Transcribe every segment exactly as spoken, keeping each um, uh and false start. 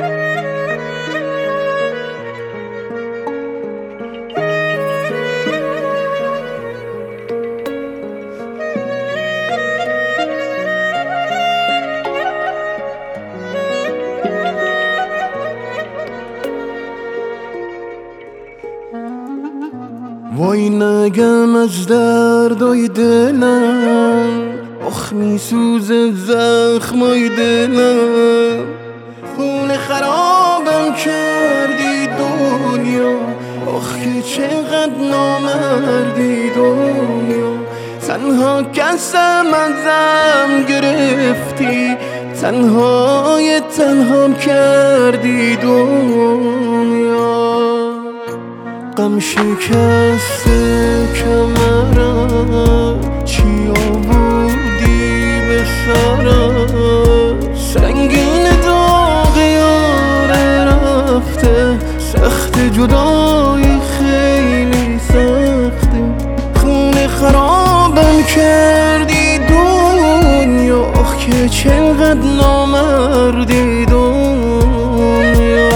وای نگم از دردای دلم، آخ میسوزه زخمای دلم. خونه خرابم کردی دنیا، آخ که چقدر نامردی دنیا. تنها کسم ازم گرفتی، تنهای تنهام کردی دنیا. غم شکسته کمرم، چی آوردی به سرم؟ سنگین داغ یاره رفته، سخت جدایی خیلی سخته. خونه خرابم کردی دنیا، آخ که چقدر نامردی دنیا.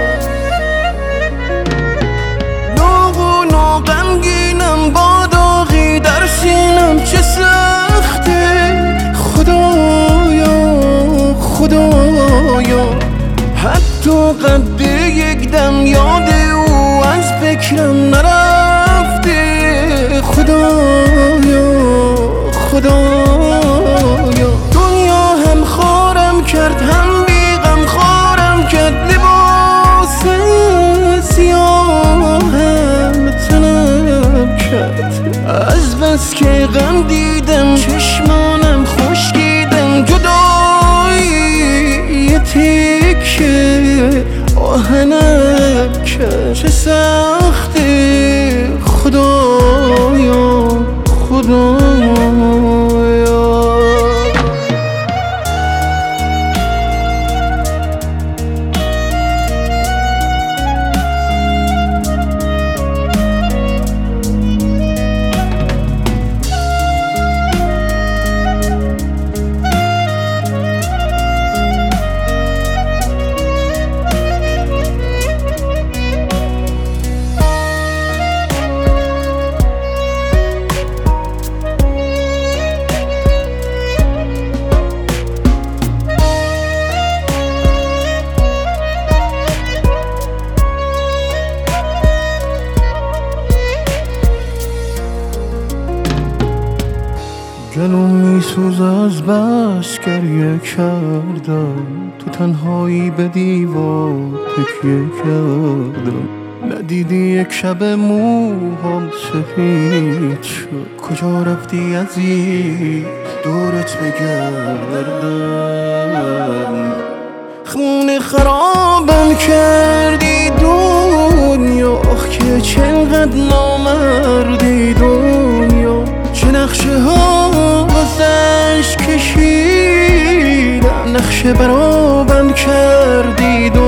چه سخته خدایا خدایا، حتی قد یک دم یاد او از فکرم نرفته. خدایا خدایا، دنیا هم خارم کرد هم بیغم خارم کرد. لباس سیاهم تنم کرد، از بس که غم دیدم چشمانم خشکیدم. جدایی تیکه آهنم کرد، چه سخته خدایا خدایا. دلم میسوز از بس گریه کردم، تو تنهایی به دیوار تکیه کردم. ندیدی یک شب موهام سفید شد، کجا رفتی عزیز دورت بگردم. خونه خرابم کردی دنیا، آخ که چقدر نامردی دنیا. چه نقشه ها واسش کشیدم، نقشه برابم کردی دنیا.